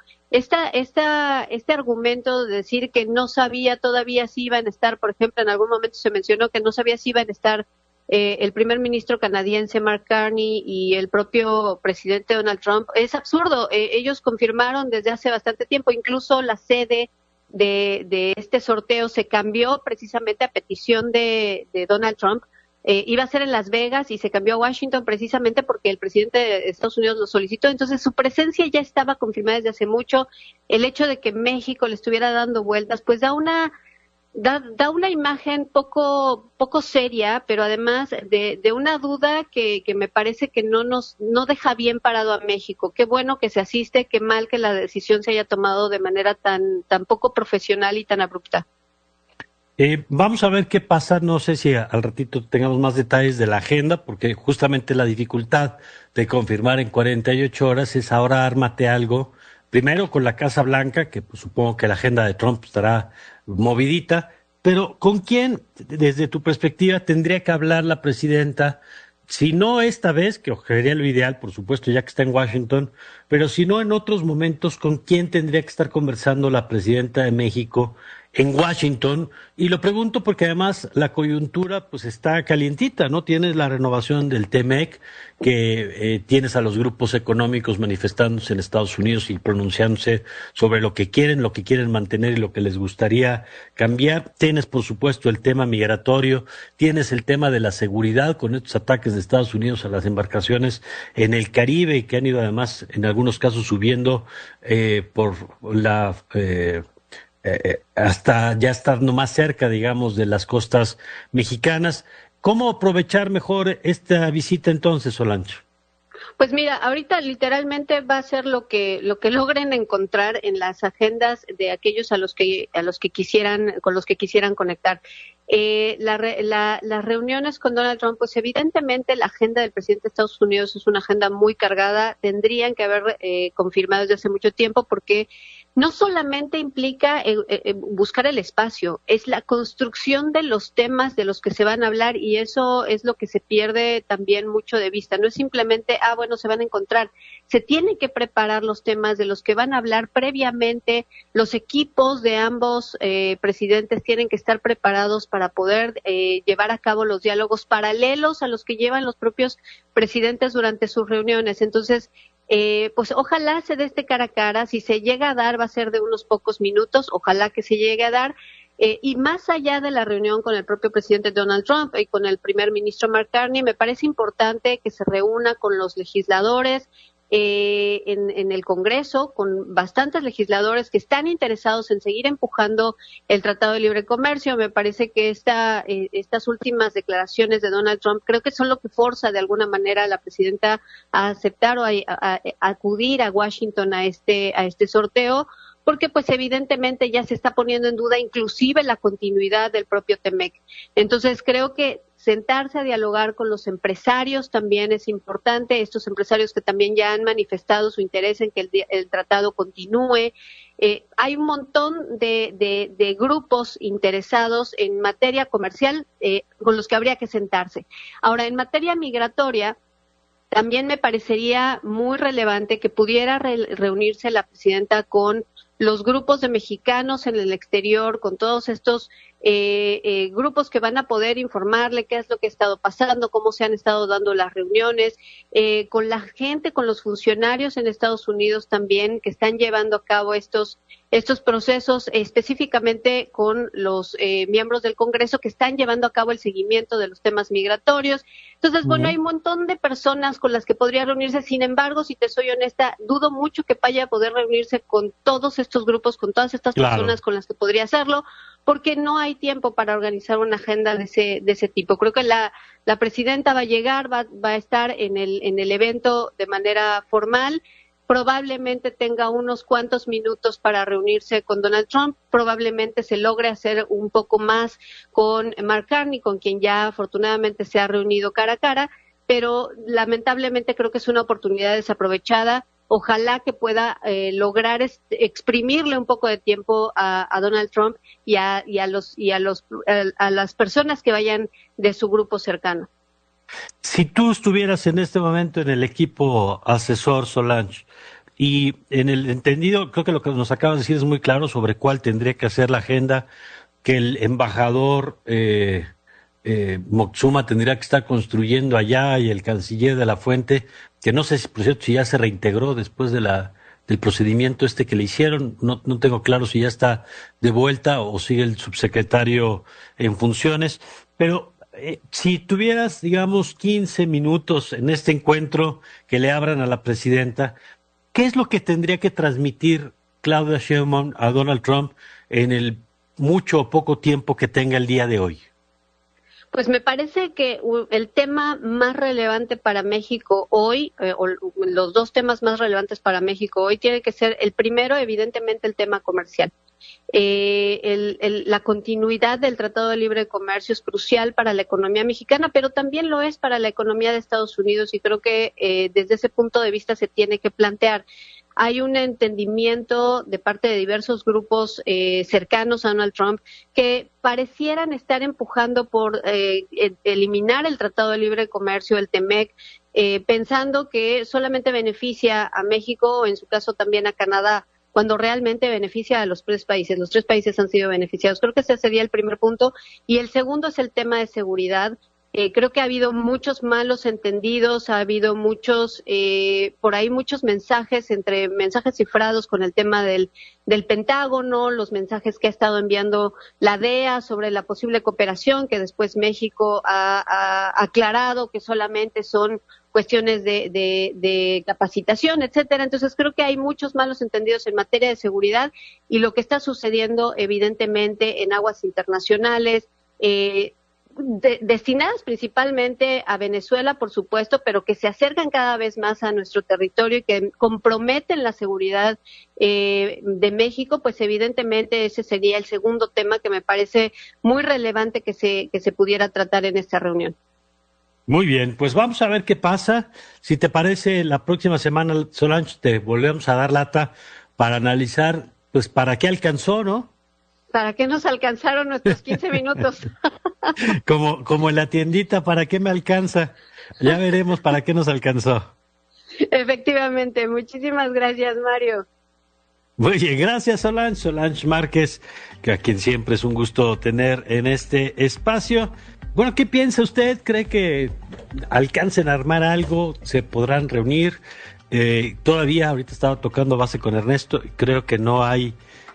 este argumento de decir que no sabía todavía si iban a estar, por ejemplo, en algún momento se mencionó que no sabía si iban a estar el primer ministro canadiense Mark Carney y el propio presidente Donald Trump, es absurdo. Ellos confirmaron desde hace bastante tiempo, incluso la sede de este sorteo se cambió precisamente a petición de Donald Trump. Iba a ser en Las Vegas y se cambió a Washington precisamente porque el presidente de Estados Unidos lo solicitó. Entonces su presencia ya estaba confirmada desde hace mucho. El hecho de que México le estuviera dando vueltas, pues da una imagen poco seria, pero además de una duda que me parece que no deja bien parado a México. Qué bueno que se asiste, qué mal que la decisión se haya tomado de manera tan poco profesional y tan abrupta. Vamos a ver qué pasa, no sé si al ratito tengamos más detalles de la agenda, porque justamente la dificultad de confirmar en 48 horas es ahora ármate algo, primero con la Casa Blanca, que pues, supongo que la agenda de Trump estará movidita, pero ¿con quién, desde tu perspectiva, tendría que hablar la presidenta? Si no esta vez, que sería lo ideal, por supuesto, ya que está en Washington, pero si no en otros momentos, ¿con quién tendría que estar conversando la presidenta de México en Washington? Y lo pregunto porque además la coyuntura pues está calientita, ¿no? Tienes la renovación del TEMEC, que tienes a los grupos económicos manifestándose en Estados Unidos y pronunciándose sobre lo que quieren mantener y lo que les gustaría cambiar. Tienes, por supuesto, el tema migratorio, tienes el tema de la seguridad con estos ataques de Estados Unidos a las embarcaciones en el Caribe y que han ido además en algunos casos subiendo por la... hasta ya estando más cerca, digamos, de las costas mexicanas. ¿Cómo aprovechar mejor esta visita entonces, Solange? Pues mira, ahorita literalmente va a ser lo que logren encontrar en las agendas de aquellos con los que quisieran conectar. Las reuniones con Donald Trump, pues evidentemente la agenda del presidente de Estados Unidos es una agenda muy cargada, tendrían que haber confirmado desde hace mucho tiempo porque no solamente implica buscar el espacio, es la construcción de los temas de los que se van a hablar, y eso es lo que se pierde también mucho de vista. No es simplemente, bueno, se van a encontrar. Se tienen que preparar los temas de los que van a hablar previamente. Los equipos de ambos presidentes tienen que estar preparados para poder llevar a cabo los diálogos paralelos a los que llevan los propios presidentes durante sus reuniones. Entonces, pues ojalá se dé este cara a cara. Si se llega a dar, va a ser de unos pocos minutos, ojalá que se llegue a dar, y más allá de la reunión con el propio presidente Donald Trump y con el primer ministro Mark Carney, me parece importante que se reúna con los legisladores en el Congreso, con bastantes legisladores que están interesados en seguir empujando el Tratado de Libre Comercio. Me parece que estas últimas declaraciones de Donald Trump creo que son lo que forza de alguna manera a la presidenta a aceptar o a acudir a Washington a este sorteo, porque pues evidentemente ya se está poniendo en duda inclusive la continuidad del propio TEMEC. Entonces creo que sentarse a dialogar con los empresarios también es importante, estos empresarios que también ya han manifestado su interés en que el tratado continúe. Hay un montón de grupos interesados en materia comercial con los que habría que sentarse. Ahora, en materia migratoria, también me parecería muy relevante que pudiera reunirse la presidenta con los grupos de mexicanos en el exterior, con todos estos grupos que van a poder informarle qué es lo que ha estado pasando, cómo se han estado dando las reuniones, con la gente, con los funcionarios en Estados Unidos también que están llevando a cabo estos procesos, específicamente con los miembros del Congreso que están llevando a cabo el seguimiento de los temas migratorios. Entonces, bueno, hay un montón de personas con las que podría reunirse. Sin embargo, si te soy honesta, dudo mucho que vaya a poder reunirse con todos estos grupos, con todas estas personas con las que podría hacerlo, porque no hay tiempo para organizar una agenda de ese tipo. Creo que la presidenta va a llegar, va a estar en el evento de manera formal. Probablemente tenga unos cuantos minutos para reunirse con Donald Trump, probablemente se logre hacer un poco más con Mark Carney, con quien ya afortunadamente se ha reunido cara a cara, pero lamentablemente creo que es una oportunidad desaprovechada. Ojalá que pueda lograr exprimirle un poco de tiempo a Donald Trump y a las personas que vayan de su grupo cercano. Si tú estuvieras en este momento en el equipo asesor, Solange, y en el entendido, creo que lo que nos acabas de decir es muy claro sobre cuál tendría que hacer la agenda, que el embajador Moctezuma tendría que estar construyendo allá, y el canciller de la Fuente, que no sé si, por cierto, si ya se reintegró después del procedimiento que le hicieron, no tengo claro si ya está de vuelta o sigue el subsecretario en funciones, pero si tuvieras, digamos, 15 minutos en este encuentro que le abran a la presidenta, ¿qué es lo que tendría que transmitir Claudia Sheinbaum a Donald Trump en el mucho o poco tiempo que tenga el día de hoy? Pues me parece que el tema más relevante para México hoy, o los dos temas más relevantes para México hoy, tiene que ser el primero, evidentemente, el tema comercial. La continuidad del Tratado de Libre Comercio es crucial para la economía mexicana, pero también lo es para la economía de Estados Unidos, y creo que desde ese punto de vista se tiene que plantear. Hay un entendimiento de parte de diversos grupos cercanos a Donald Trump que parecieran estar empujando por eliminar el Tratado de Libre Comercio, el TEMEC, pensando que solamente beneficia a México, o en su caso también a Canadá, cuando realmente beneficia a los tres países. Los tres países han sido beneficiados. Creo que ese sería el primer punto. Y el segundo es el tema de seguridad. Creo que ha habido muchos malos entendidos, ha habido muchos mensajes, entre mensajes cifrados con el tema del Pentágono, los mensajes que ha estado enviando la DEA sobre la posible cooperación, que después México ha aclarado que solamente son cuestiones de capacitación, etcétera. Entonces creo que hay muchos malos entendidos en materia de seguridad, y lo que está sucediendo evidentemente en aguas internacionales, destinadas principalmente a Venezuela, por supuesto, pero que se acercan cada vez más a nuestro territorio y que comprometen la seguridad de México, pues evidentemente ese sería el segundo tema que me parece muy relevante que se pudiera tratar en esta reunión. Muy bien, pues vamos a ver qué pasa. Si te parece, la próxima semana, Solange, te volvemos a dar lata para analizar pues ¿para qué alcanzó, no? ¿Para qué nos alcanzaron nuestros 15 minutos? Como en la tiendita, ¿para qué me alcanza? Ya veremos para qué nos alcanzó. Efectivamente, muchísimas gracias, Mario. Muy bien, gracias Solange Márquez, que a quien siempre es un gusto tener en este espacio. Bueno, ¿qué piensa usted? ¿Cree que alcancen a armar algo? ¿Se podrán reunir? Todavía, ahorita estaba tocando base con Ernesto, creo que no hay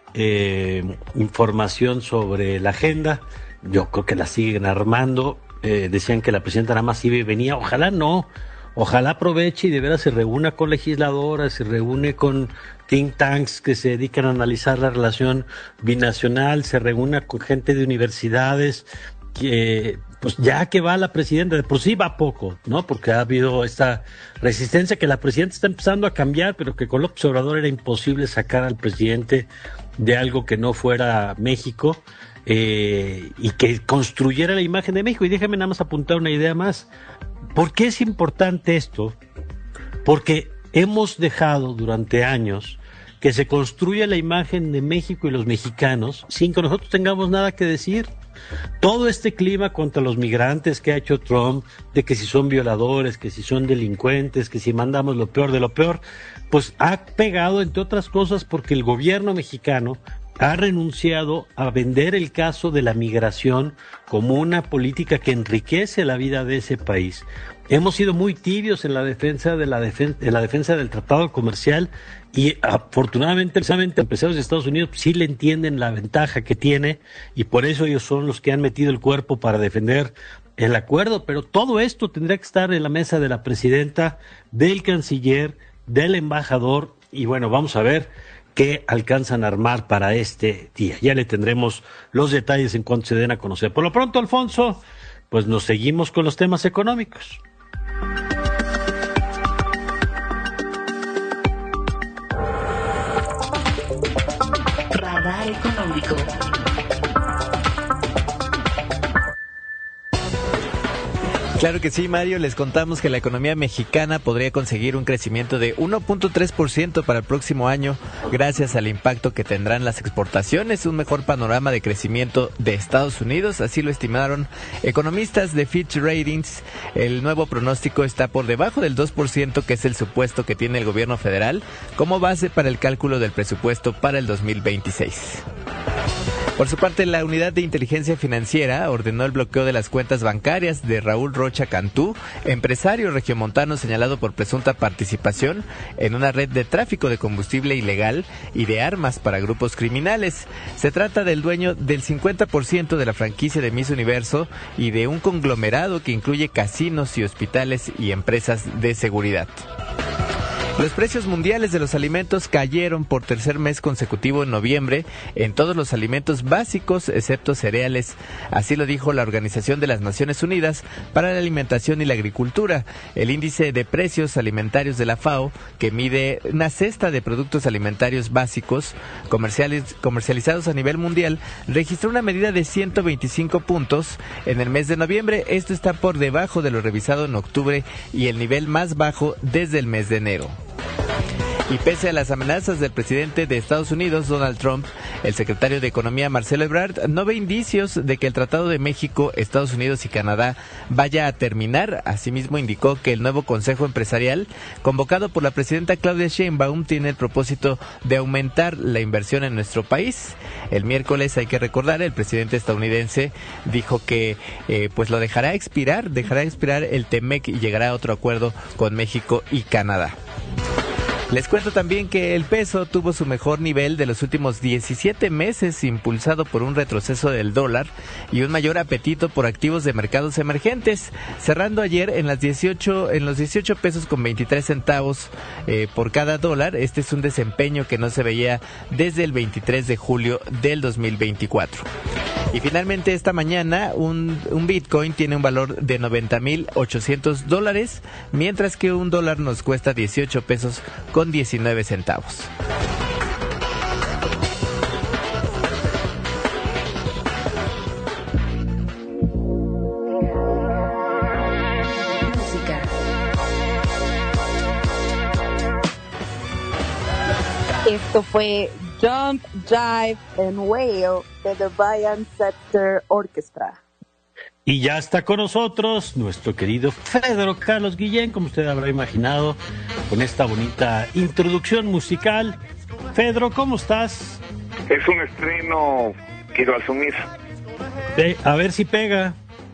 información sobre la agenda. Yo creo que la siguen armando. Decían que la presidenta nada más iba y venía. Ojalá no. Ojalá aproveche y de veras se reúna con legisladoras, se reúne con think tanks que se dedican a analizar la relación binacional, se reúna con gente de universidades, que pues ya que va la presidenta, de por sí va poco, ¿no? Porque ha habido esta resistencia que la presidenta está empezando a cambiar, pero que con López Obrador era imposible sacar al presidente de algo que no fuera México, y que construyera la imagen de México. Y déjame nada más apuntar una idea más. ¿Por qué es importante esto? Porque hemos dejado durante años que se construya la imagen de México y los mexicanos sin que nosotros tengamos nada que decir. Todo este clima contra los migrantes que ha hecho Trump, de que si son violadores, que si son delincuentes, que si mandamos lo peor de lo peor, pues ha pegado, entre otras cosas, porque el gobierno mexicano ha renunciado a vender el caso de la migración como una política que enriquece la vida de ese país. Hemos sido muy tibios en la defensa del tratado comercial, y afortunadamente, precisamente, empresarios de Estados Unidos sí le entienden la ventaja que tiene, y por eso ellos son los que han metido el cuerpo para defender el acuerdo. Pero todo esto tendría que estar en la mesa de la presidenta, del canciller, del embajador, y bueno, vamos a ver qué alcanzan a armar para este día. Ya le tendremos los detalles en cuanto se den a conocer. Por lo pronto, Alfonso, pues nos seguimos con los temas económicos. Radar económico. Claro que sí, Mario. Les contamos que la economía mexicana podría conseguir un crecimiento de 1.3% para el próximo año gracias al impacto que tendrán las exportaciones, un mejor panorama de crecimiento de Estados Unidos. Así lo estimaron economistas de Fitch Ratings. El nuevo pronóstico está por debajo del 2%, que es el supuesto que tiene el gobierno federal como base para el cálculo del presupuesto para el 2026. Por su parte, la Unidad de Inteligencia Financiera ordenó el bloqueo de las cuentas bancarias de Raúl Rocha Cantú, empresario regiomontano señalado por presunta participación en una red de tráfico de combustible ilegal y de armas para grupos criminales. Se trata del dueño del 50% de la franquicia de Miss Universo y de un conglomerado que incluye casinos y hospitales y empresas de seguridad. Los precios mundiales de los alimentos cayeron por tercer mes consecutivo en noviembre en todos los alimentos básicos excepto cereales. Así lo dijo la Organización de las Naciones Unidas para la Alimentación y la Agricultura. El índice de precios alimentarios de la FAO, que mide una cesta de productos alimentarios básicos comercializados a nivel mundial, registró una medida de 125 puntos en el mes de noviembre. Esto está por debajo de lo revisado en octubre y el nivel más bajo desde el mes de enero. Y pese a las amenazas del presidente de Estados Unidos, Donald Trump, el secretario de Economía, Marcelo Ebrard, no ve indicios de que el Tratado de México, Estados Unidos y Canadá vaya a terminar. Asimismo, indicó que el nuevo Consejo Empresarial, convocado por la presidenta Claudia Sheinbaum, tiene el propósito de aumentar la inversión en nuestro país. El miércoles, hay que recordar, el presidente estadounidense dijo que pues lo dejará expirar el TEMEC y llegará a otro acuerdo con México y Canadá. Les cuento también que el peso tuvo su mejor nivel de los últimos 17 meses, impulsado por un retroceso del dólar y un mayor apetito por activos de mercados emergentes, cerrando ayer en los 18 pesos con 23 centavos por cada dólar. Este es un desempeño que no se veía desde el 23 de julio del 2024. Y finalmente esta mañana un Bitcoin tiene un valor de $90,800, mientras que un dólar nos cuesta 18 pesos con 19 centavos. Música. Esto fue Jump, Jive and Wail de The Brian Setzer Orchestra. Y ya está con nosotros nuestro querido Pedro Carlos Guillén, como usted habrá imaginado, con esta bonita introducción musical. Pedro, ¿cómo estás? Es un estreno, quiero asumir. A ver si pega.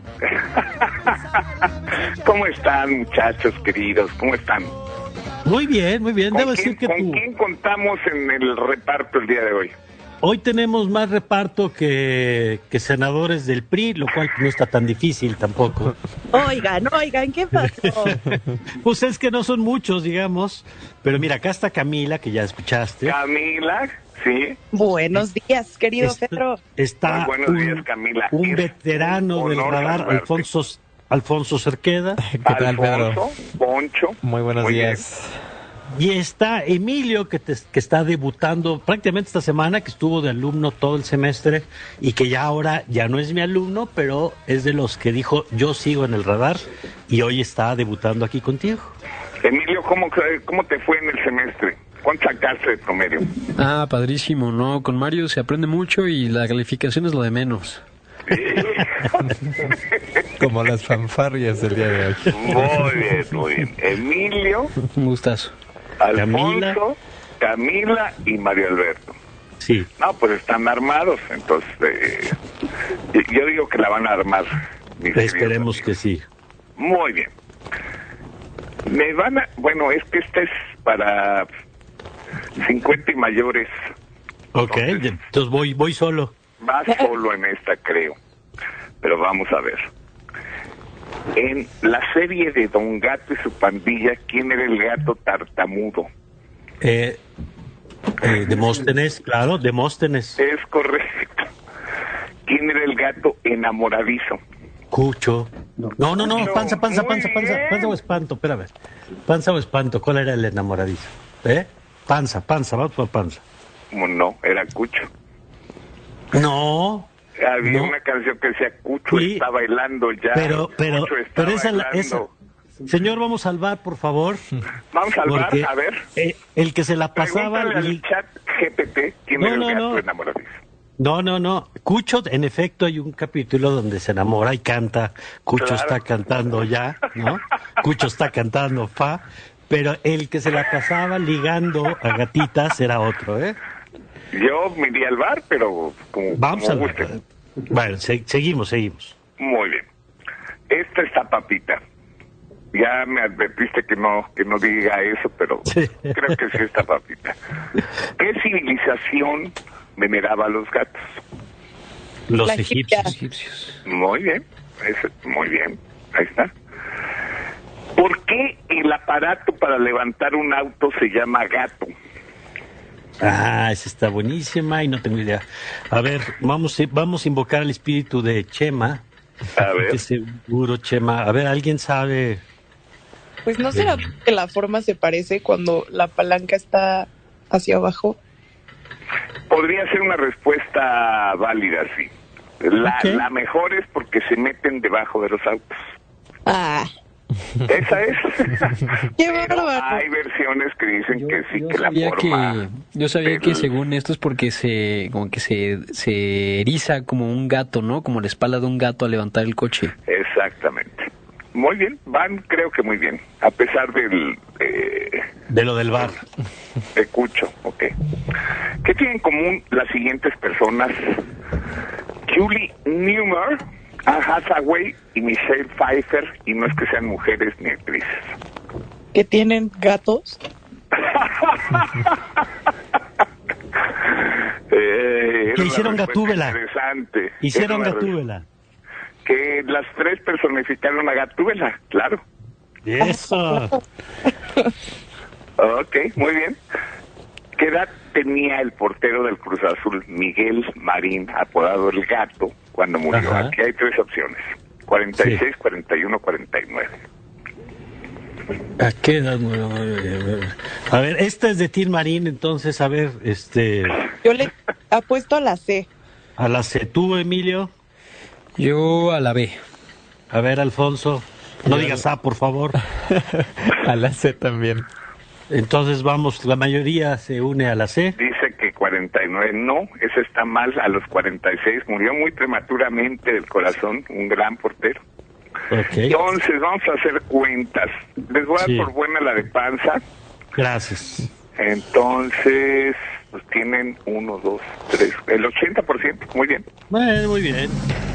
¿Cómo están, muchachos queridos? ¿Cómo están? Muy bien, muy bien. Debo decir que ¿Con quién contamos en el reparto el día de hoy? Hoy tenemos más reparto que senadores del PRI, lo cual no está tan difícil tampoco. Oigan, ¿qué pasó? Pues es que no son muchos, digamos. Pero mira, acá está Camila, que ya escuchaste. Camila, sí. Buenos días, querido Pedro. Está muy buenos días, Camila. Un veterano del radar, Alfonso Cerqueda. ¿Qué tal, Pedro? Poncho. Muy buenos días. Y está Emilio, que está debutando prácticamente esta semana, que estuvo de alumno todo el semestre y que ya ahora ya no es mi alumno, pero es de los que dijo, yo sigo en el radar, y hoy está debutando aquí contigo. Emilio, ¿cómo te fue en el semestre? ¿Cuánto sacaste de promedio? Padrísimo, ¿no? Con Mario se aprende mucho y la calificación es lo de menos. Como las fanfarrias del día de hoy. Muy bien. Emilio. Un gustazo. Alfonso, Camila y Mario Alberto. Sí. No, pues están armados, entonces yo digo que la van a armar. Esperemos que sí. Muy bien. Bueno, es que este es para 50 y mayores. Ok, entonces voy solo. Vas solo en esta, creo. Pero vamos a ver. En la serie de Don Gato y su pandilla, ¿quién era el gato tartamudo? Demóstenes, claro, Demóstenes. Es correcto. ¿Quién era el gato enamoradizo? Cucho. No, panza o espanto, espérame. Panza o espanto, ¿cuál era el enamoradizo? Panza, vamos por panza. No, era Cucho. No. Había una canción que decía Cucho está bailando ya. Pero esa. Señor, vamos al bar, por favor. Vamos al bar, a ver. El que se la pasaba. Pregúntale al chat GPT quién era el gato enamoradizo. No. Cucho, en efecto, hay un capítulo donde se enamora y canta. Cucho está cantando ya, ¿no? Cucho está cantando fa. Pero el que se la pasaba ligando a gatitas era otro, Yo me iría al bar, pero vamos al bar. Bueno, seguimos. Muy bien. Esta está papita. Ya me advertiste que no diga eso, pero creo que sí está papita. ¿Qué civilización veneraba a los gatos? Los egipcios. Muy bien, muy bien. Ahí está. ¿Por qué el aparato para levantar un auto se llama gato? Esa está buenísima y no tengo idea. A ver, vamos a invocar al espíritu de Chema. A ver. Que seguro, Chema. A ver, ¿alguien sabe? Pues no será que la forma se parece cuando la palanca está hacia abajo. Podría ser una respuesta válida, sí. La mejor es porque se meten debajo de los autos. Esa es. ¡Qué bárbaro! Hay versiones que dicen que sí, que la forma. Yo sabía que según esto es porque se eriza como un gato, ¿no? Como la espalda de un gato al levantar el coche. Exactamente. Muy bien, van creo que muy bien, a pesar de lo del bar. De Cucho, ok. ¿Qué tienen en común las siguientes personas? Julie Newmar, Anne Hathaway y Michelle Pfeiffer, y no es que sean mujeres ni actrices. ¿Que tienen gatos? Que hicieron Gatúbela. Interesante. Hicieron Gatúbela. Que las tres personificaron a Gatúbela, claro. Eso. Ok, muy bien. ¿Qué edad tenía el portero del Cruz Azul, Miguel Marín, apodado El Gato, cuando murió? Ajá. Aquí hay tres opciones: 46, 41, 49. ¿A qué edad? A ver, esta es de Tim Marín, entonces, a ver, Yo le apuesto a la C. A la C. ¿Tú, Emilio? Yo a la B. A ver, Alfonso, no digas A, por favor. A la C también. Entonces vamos, la mayoría se une a la C. Dice que 49, no, eso está mal, a los 46, murió muy prematuramente del corazón, un gran portero. Okay. Entonces, vamos a hacer cuentas. Les voy a dar por buena la de panza. Gracias. Entonces, pues tienen 1, 2, 3, el 80%, muy bien. Bueno, muy bien.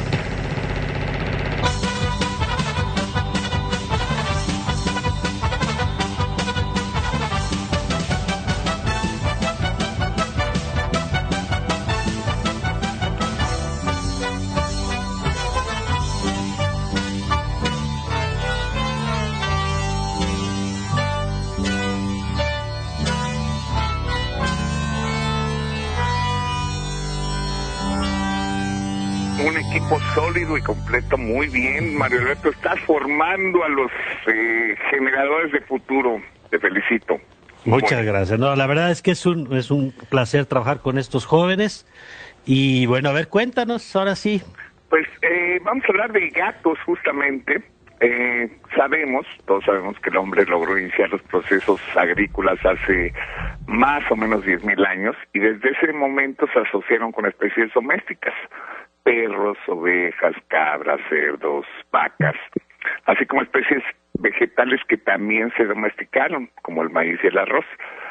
Un equipo sólido y completo, muy bien, Mario Alberto, estás formando a los generadores de futuro, te felicito. Muchas gracias. No, la verdad es que es un placer trabajar con estos jóvenes y bueno, a ver, cuéntanos, ahora sí. Pues vamos a hablar de gatos justamente. Todos sabemos que el hombre logró iniciar los procesos agrícolas hace más o menos 10,000 años y desde ese momento se asociaron con especies domésticas. Perros, ovejas, cabras, cerdos, vacas, así como especies vegetales que también se domesticaron, como el maíz y el arroz.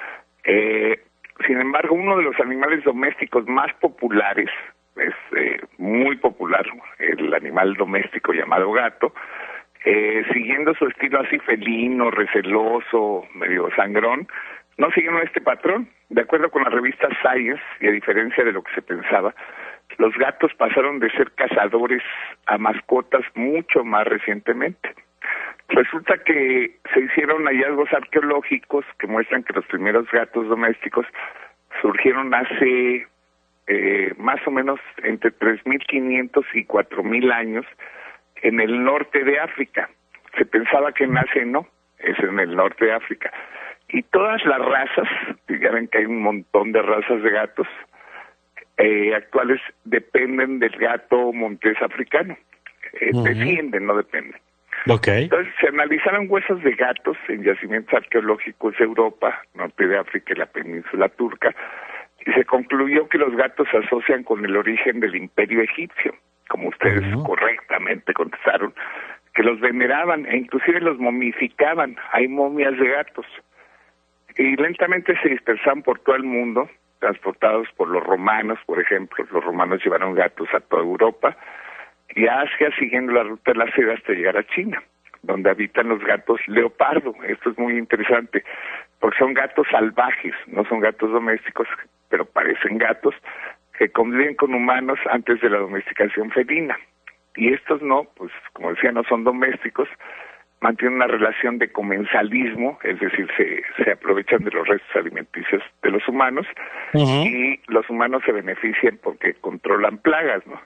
Sin embargo, uno de los animales domésticos más populares, es muy popular, el animal doméstico llamado gato, siguiendo su estilo así felino, receloso, medio sangrón, no siguieron este patrón. De acuerdo con la revista Science, y a diferencia de lo que se pensaba, los gatos pasaron de ser cazadores a mascotas mucho más recientemente. Resulta que se hicieron hallazgos arqueológicos que muestran que los primeros gatos domésticos surgieron hace más o menos entre 3.500 y 4.000 años en el norte de África. Se pensaba que en Asia no, es en el norte de África. Y todas las razas, ya ven que hay un montón de razas de gatos, actuales dependen del gato montés africano. Defienden, no dependen. Okay. Entonces se analizaron huesos de gatos en yacimientos arqueológicos de Europa, norte de África y la península turca, y se concluyó que los gatos se asocian con el origen del imperio egipcio, como ustedes correctamente contestaron, que los veneraban e inclusive los momificaban. Hay momias de gatos. Y lentamente se dispersaban por todo el mundo, transportados por los romanos, por ejemplo. Los romanos llevaron gatos a toda Europa y a Asia, siguiendo la ruta de la seda hasta llegar a China, donde habitan los gatos leopardo. Esto es muy interesante, porque son gatos salvajes, no son gatos domésticos, pero parecen gatos, que conviven con humanos antes de la domesticación felina. Y estos no, pues como decía, no son domésticos, mantienen una relación de comensalismo, es decir, se aprovechan de los restos alimenticios de los humanos, y los humanos se benefician porque controlan plagas, ¿no?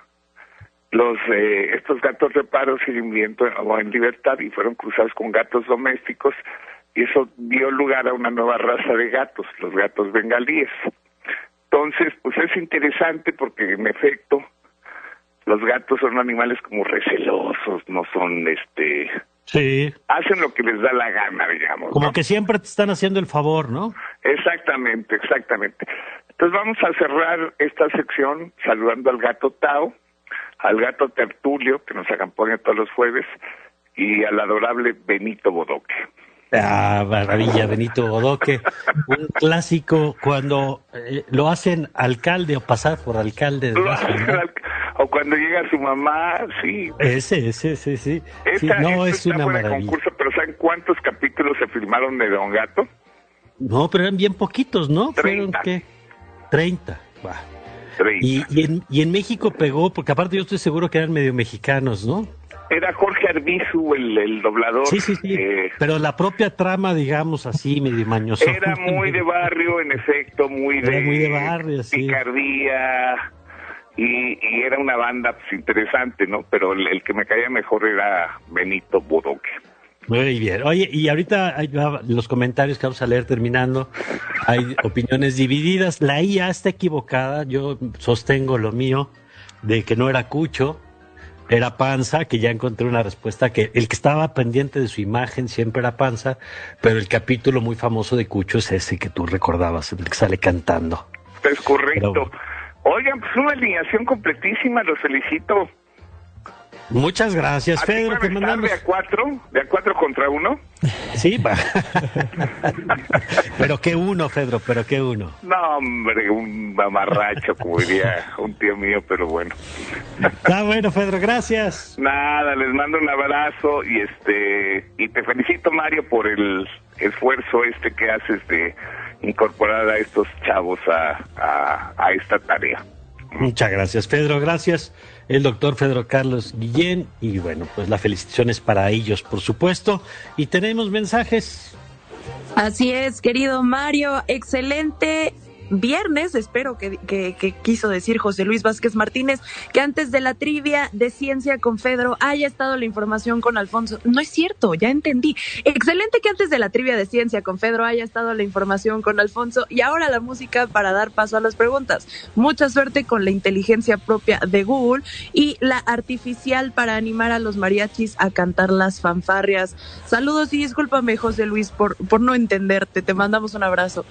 Estos gatos leopardos siguen viviendo en libertad y fueron cruzados con gatos domésticos, y eso dio lugar a una nueva raza de gatos, los gatos bengalíes. Entonces, pues es interesante porque en efecto los gatos son animales como recelosos, no son Sí. hacen lo que les da la gana, digamos. Como ¿no? que siempre te están haciendo el favor, ¿no? Exactamente. Entonces vamos a cerrar esta sección saludando al gato Tao, al gato Tertulio, que nos acompaña todos los jueves, y al adorable Benito Bodoque. Ah, maravilla, Benito Bodoque. Un clásico cuando lo hacen alcalde o pasar por alcalde de la ciudad. O cuando llega su mamá, sí. Ese, sí. Sí, no, es una maravilla. Concurso, pero ¿saben cuántos capítulos se filmaron de Don Gato? No, pero eran bien poquitos, ¿no? 30. ¿Fueron qué? 30. Va. 30. Y en México pegó, porque aparte yo estoy seguro que eran medio mexicanos, ¿no? Era Jorge Arbizu el doblador. Sí. Pero la propia trama, digamos así, medio mañoso. Era muy de barrio, en efecto, muy de barrio, sí. Picardía. Y era una banda pues, interesante, ¿no? Pero el que me caía mejor era Benito Bodoque. Muy bien. Oye, y ahorita los comentarios que vamos a leer terminando, hay opiniones divididas. La IA está equivocada. Yo sostengo lo mío de que no era Cucho, era Panza, que ya encontré una respuesta que el que estaba pendiente de su imagen siempre era Panza, pero el capítulo muy famoso de Cucho es ese que tú recordabas, el que sale cantando. Es correcto. Oigan, pues una alineación completísima, los felicito. Muchas gracias, Pedro. Te mandamos de a 4 contra 1. Sí, va. Pero qué uno, Pedro, pero qué uno. No, hombre, un mamarracho, como diría un tío mío, pero bueno. Está bueno, Pedro, gracias. Nada, les mando un abrazo y te felicito, Mario, por el esfuerzo que haces de incorporar a estos chavos a esta tarea. Muchas gracias, Pedro, gracias. El doctor Pedro Carlos Guillén, y bueno, pues la felicitación es para ellos, por supuesto. Y tenemos mensajes. Así es, querido Mario, excelente viernes, espero que quiso decir José Luis Vázquez Martínez, que antes de la trivia de Ciencia con Fedro haya estado la información con Alfonso. No es cierto, ya entendí. Excelente que antes de la trivia de Ciencia con Fedro haya estado la información con Alfonso, y ahora la música para dar paso a las preguntas. Mucha suerte con la inteligencia propia de Google y la artificial para animar a los mariachis a cantar las fanfarrias. Saludos y discúlpame, José Luis, por no entenderte. Te mandamos un abrazo.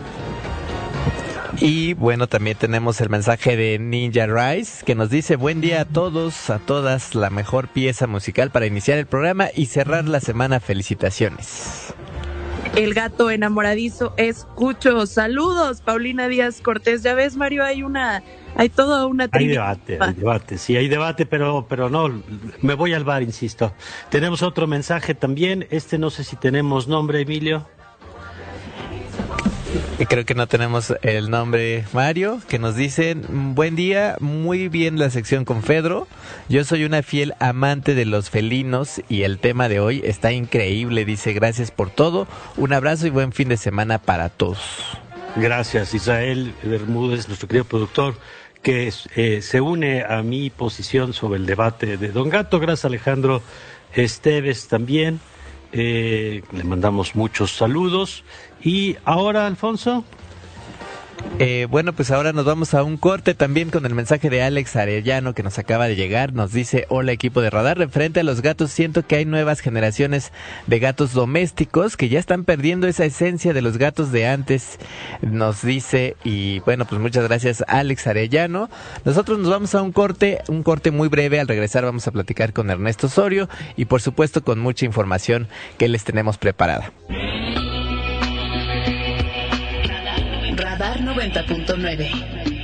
Y bueno, también tenemos el mensaje de Ninja Rice, que nos dice: buen día a todos, a todas, la mejor pieza musical para iniciar el programa y cerrar la semana. Felicitaciones. El gato enamoradizo es Cucho. Saludos, Paulina Díaz Cortés. Ya ves, Mario, hay toda una trivia. Hay debate, sí, hay debate, pero no, me voy al bar, insisto. Tenemos otro mensaje también, no sé si tenemos nombre, Emilio. Creo que no tenemos el nombre, Mario, que nos dicen: buen día, muy bien la sección con Fedro. Yo soy una fiel amante de los felinos y el tema de hoy está increíble. Dice: gracias por todo, un abrazo y buen fin de semana para todos. Gracias, Israel Bermúdez, nuestro querido productor, que se une a mi posición sobre el debate de Don Gato. Gracias, Alejandro Esteves también. Le mandamos muchos saludos. Y ahora, Alfonso. Bueno, pues ahora nos vamos a un corte también con el mensaje de Alex Arellano, que nos acaba de llegar. Nos dice: hola, equipo de Radar, referente a los gatos, siento que hay nuevas generaciones de gatos domésticos que ya están perdiendo esa esencia de los gatos de antes, nos dice. Y bueno, pues muchas gracias, Alex Arellano. Nosotros nos vamos a un corte muy breve. Al regresar vamos a platicar con Ernesto Osorio y por supuesto con mucha información que les tenemos preparada. Radar 90.9.